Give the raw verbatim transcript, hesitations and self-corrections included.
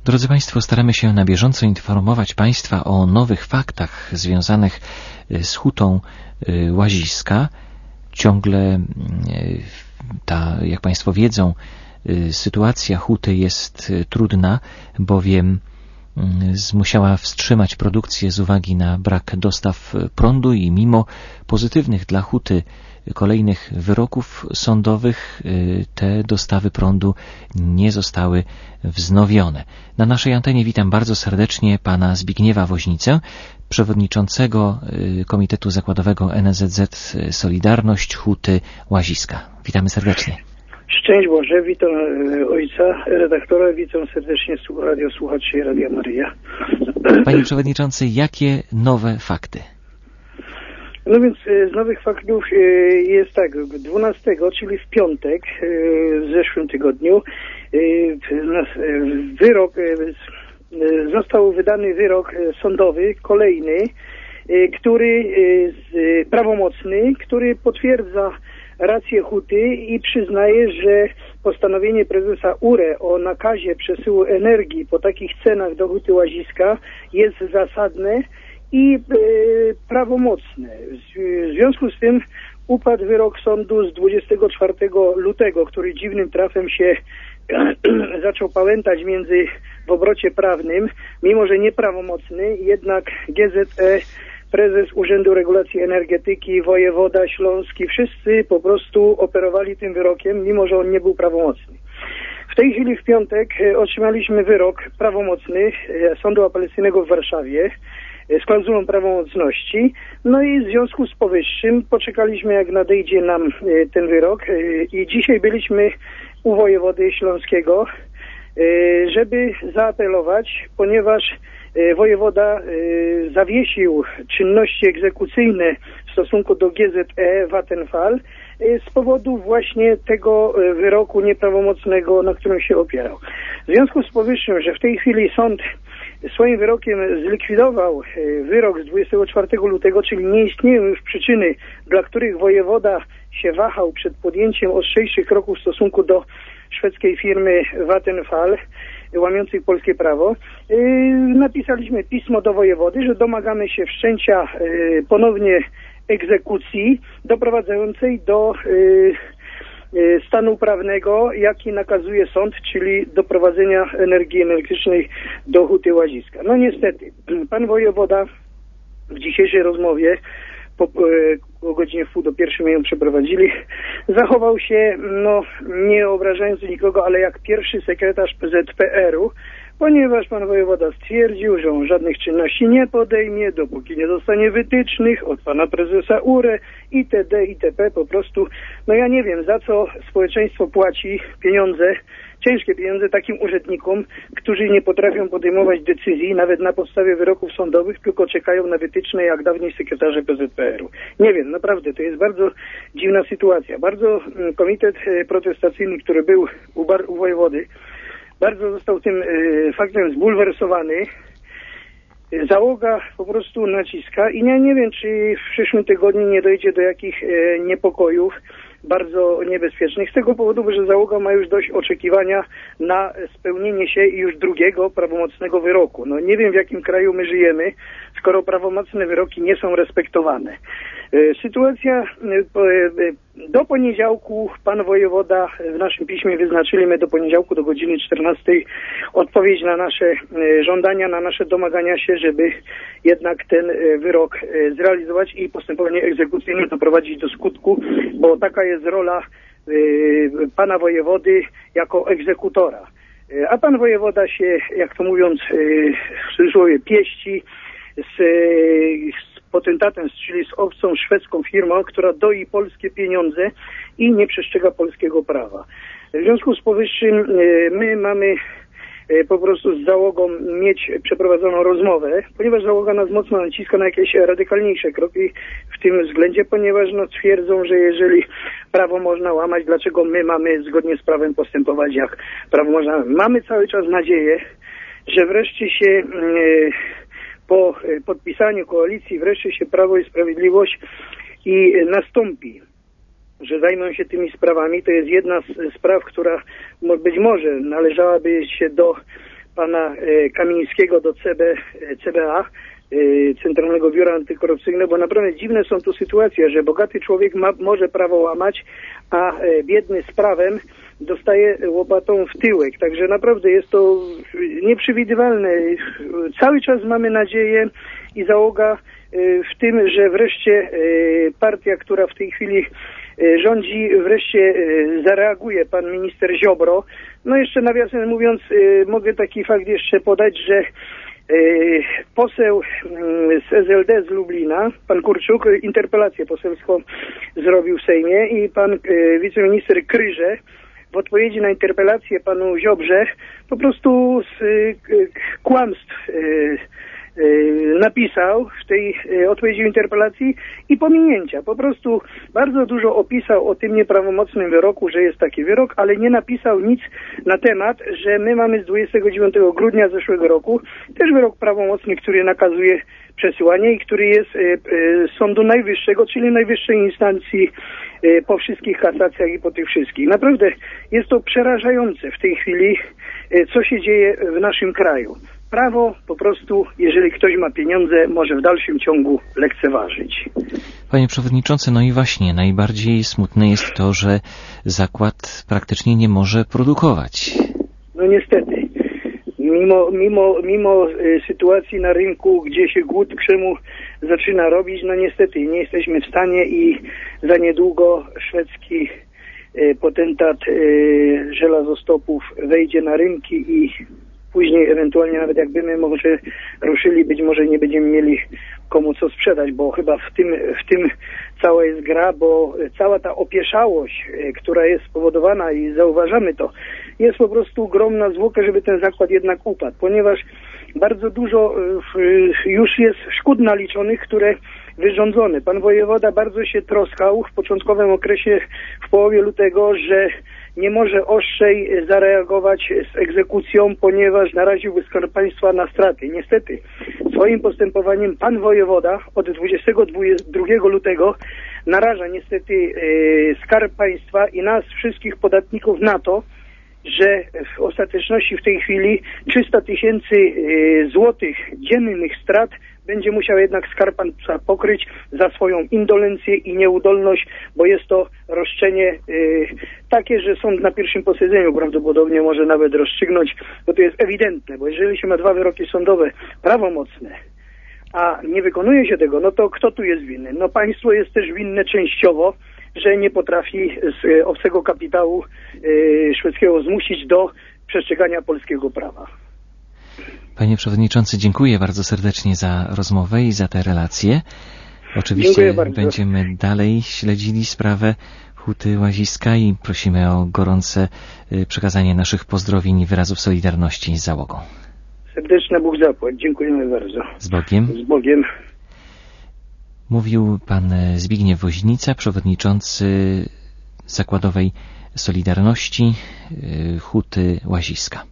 Drodzy Państwo, staramy się na bieżąco informować Państwa o nowych faktach związanych z hutą Łaziska. Ciągle ta, jak Państwo wiedzą, sytuacja huty jest trudna, bowiem musiała wstrzymać produkcję z uwagi na brak dostaw prądu i mimo pozytywnych dla huty kolejnych wyroków sądowych te dostawy prądu nie zostały wznowione. Na naszej antenie witam bardzo serdecznie pana Zbigniewa Woźnicę, przewodniczącego Komitetu Zakładowego N S Z Z Solidarność Huty Łaziska. Witamy serdecznie. Szczęść Boże, witam ojca redaktora, witam serdecznie radiosłuchaczy Radia Maryja. Panie przewodniczący, jakie nowe fakty? No więc z nowych faktów jest tak, dwunastego, czyli w piątek w zeszłym tygodniu wyrok, został wydany wyrok sądowy, kolejny, który prawomocny, który potwierdza rację huty i przyznaje, że postanowienie prezesa U R E o nakazie przesyłu energii po takich cenach do huty Łaziska jest zasadne i e, prawomocne. W związku z tym upadł wyrok sądu z dwudziestego czwartego lutego, który dziwnym trafem się zaczął pałętać między w obrocie prawnym, mimo że nieprawomocny, jednak G Z E, prezes Urzędu Regulacji Energetyki, wojewoda śląski, wszyscy po prostu operowali tym wyrokiem, mimo że on nie był prawomocny. W tej chwili w piątek otrzymaliśmy wyrok prawomocny Sądu Apelacyjnego w Warszawie z klauzulą prawomocności. No i w związku z powyższym poczekaliśmy, jak nadejdzie nam ten wyrok i dzisiaj byliśmy u wojewody śląskiego, żeby zaapelować, ponieważ wojewoda zawiesił czynności egzekucyjne w stosunku do G Z E Vattenfall z powodu właśnie tego wyroku nieprawomocnego, na którym się opierał. W związku z powyższym, że w tej chwili sąd swoim wyrokiem zlikwidował wyrok z dwudziestego czwartego lutego, czyli nie istnieją już przyczyny, dla których wojewoda się wahał przed podjęciem ostrzejszych kroków w stosunku do szwedzkiej firmy Vattenfall, łamiących polskie prawo, yy, napisaliśmy pismo do wojewody, że domagamy się wszczęcia yy, ponownie egzekucji doprowadzającej do yy, yy, stanu prawnego, jaki nakazuje sąd, czyli doprowadzenia energii elektrycznej do huty Łaziska. No niestety, pan wojewoda w dzisiejszej rozmowie po, o godzinie wpół do pierwszej my ją przeprowadzili, zachował się, no nie obrażając nikogo, ale jak pierwszy sekretarz P Z P R u, ponieważ pan wojewoda stwierdził, że on żadnych czynności nie podejmie, dopóki nie dostanie wytycznych od pana prezesa U R E itd. itp. Po prostu, no ja nie wiem, za co społeczeństwo płaci pieniądze, ciężkie pieniądze takim urzędnikom, którzy nie potrafią podejmować decyzji nawet na podstawie wyroków sądowych, tylko czekają na wytyczne jak dawniej sekretarze P Z P R u. Nie wiem, naprawdę, to jest bardzo dziwna sytuacja. Bardzo komitet protestacyjny, który był u, bar, u wojewody, bardzo został tym y, faktem zbulwersowany. Załoga po prostu naciska i ja nie wiem, czy w przyszłym tygodniu nie dojdzie do jakich y, niepokojów bardzo niebezpiecznych. Z tego powodu, że załoga ma już dość oczekiwania na spełnienie się już drugiego prawomocnego wyroku. No nie wiem, w jakim kraju my żyjemy, skoro prawomocne wyroki nie są respektowane. Sytuacja do poniedziałku, pan wojewoda w naszym piśmie wyznaczyliśmy do poniedziałku do godziny czternastej odpowiedź na nasze żądania, na nasze domagania się, żeby jednak ten wyrok zrealizować i postępowanie egzekucyjne doprowadzić do skutku, bo taka jest rola pana wojewody jako egzekutora. A pan wojewoda się, jak to mówiąc w cudzysłowie, pieści z, z potentatem, czyli z obcą szwedzką firmą, która doi polskie pieniądze i nie przestrzega polskiego prawa. W związku z powyższym my mamy po prostu z załogą mieć przeprowadzoną rozmowę, ponieważ załoga nas mocno naciska na jakieś radykalniejsze kroki w tym względzie, ponieważ no, twierdzą, że jeżeli prawo można łamać, dlaczego my mamy zgodnie z prawem postępować, jak prawo można. Mamy cały czas nadzieję, że wreszcie się po podpisaniu koalicji wreszcie się Prawo i Sprawiedliwość i nastąpi, że zajmą się tymi sprawami. To jest jedna z spraw, która być może należałaby się do pana Kamińskiego do C B, C B A, Centralnego Biura Antykorupcyjnego, bo naprawdę dziwne są tu sytuacje, że bogaty człowiek ma, może prawo łamać, a biedny z prawem dostaje łopatą w tyłek. Także naprawdę jest to nieprzewidywalne. Cały czas mamy nadzieję i załoga w tym, że wreszcie partia, która w tej chwili rządzi, wreszcie zareaguje, pan minister Ziobro. No jeszcze nawiasem mówiąc, mogę taki fakt jeszcze podać, że poseł z S L D z Lublina, pan Kurczuk, interpelację poselską zrobił w Sejmie i pan wiceminister Kryże w odpowiedzi na interpelację panu Ziobrze po prostu z kłamstw napisał w tej odpowiedzi interpelacji i pominięcia. Po prostu bardzo dużo opisał o tym nieprawomocnym wyroku, że jest taki wyrok, ale nie napisał nic na temat, że my mamy z dwudziestego dziewiątego grudnia zeszłego roku też wyrok prawomocny, który nakazuje przesyłanie i który jest z Sądu Najwyższego, czyli najwyższej instancji po wszystkich kasacjach i po tych wszystkich. Naprawdę jest to przerażające w tej chwili, co się dzieje w naszym kraju. Prawo po prostu, jeżeli ktoś ma pieniądze, może w dalszym ciągu lekceważyć. Panie Przewodniczący, no i właśnie, najbardziej smutne jest to, że zakład praktycznie nie może produkować. No niestety. Mimo, mimo, mimo sytuacji na rynku, gdzie się głód krzemu zaczyna robić, no niestety nie jesteśmy w stanie i za niedługo szwedzki potentat żelazostopów wejdzie na rynki i później ewentualnie nawet jakby my może ruszyli, być może nie będziemy mieli komu co sprzedać, bo chyba w tym, w tym cała jest gra, bo cała ta opieszałość, która jest spowodowana i zauważamy to, jest po prostu ogromna zwłoka, żeby ten zakład jednak upadł, ponieważ bardzo dużo już jest szkód naliczonych, które wyrządzone. Pan wojewoda bardzo się troskał w początkowym okresie, w połowie lutego, że nie może ostrzej zareagować z egzekucją, ponieważ naraziłby Skarb Państwa na straty. Niestety, swoim postępowaniem pan wojewoda od dwudziestego drugiego lutego naraża niestety e, Skarb Państwa i nas wszystkich podatników na to, że w ostateczności w tej chwili trzysta tysięcy złotych dziennych strat będzie musiał jednak Skarb Państwa pokryć za swoją indolencję i nieudolność, bo jest to roszczenie y, takie, że sąd na pierwszym posiedzeniu prawdopodobnie może nawet rozstrzygnąć, bo to jest ewidentne, bo jeżeli się ma dwa wyroki sądowe prawomocne, a nie wykonuje się tego, no to kto tu jest winny? No państwo jest też winne częściowo, że nie potrafi z obcego kapitału y, szwedzkiego zmusić do przestrzegania polskiego prawa. Panie Przewodniczący, dziękuję bardzo serdecznie za rozmowę i za te relacje. Oczywiście będziemy dalej śledzili sprawę Huty Łaziska i prosimy o gorące przekazanie naszych pozdrowień i wyrazów solidarności z załogą. Serdeczne Bóg zapłać. Dziękujemy bardzo. Z Bogiem. Z Bogiem. Mówił pan Zbigniew Woźnica, przewodniczący Zakładowej Solidarności Huty Łaziska.